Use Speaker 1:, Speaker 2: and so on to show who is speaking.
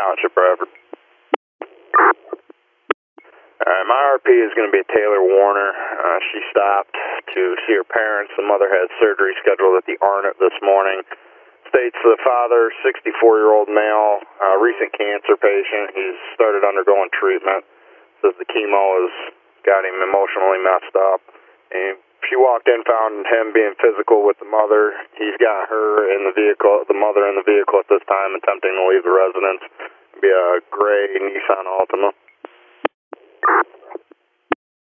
Speaker 1: Township, Bradford. My RP is going to be Taylor Warner. She stopped to see her parents. The mother had surgery scheduled at the Arnott this morning. States the father, 64-year-old male, recent cancer patient. He's started undergoing treatment. Says the chemo has got him emotionally messed up. And she walked in, found him being physical with the mother. He's got her in the vehicle, the mother in the vehicle at this time, attempting to leave the residence. It'll be a gray Nissan Altima.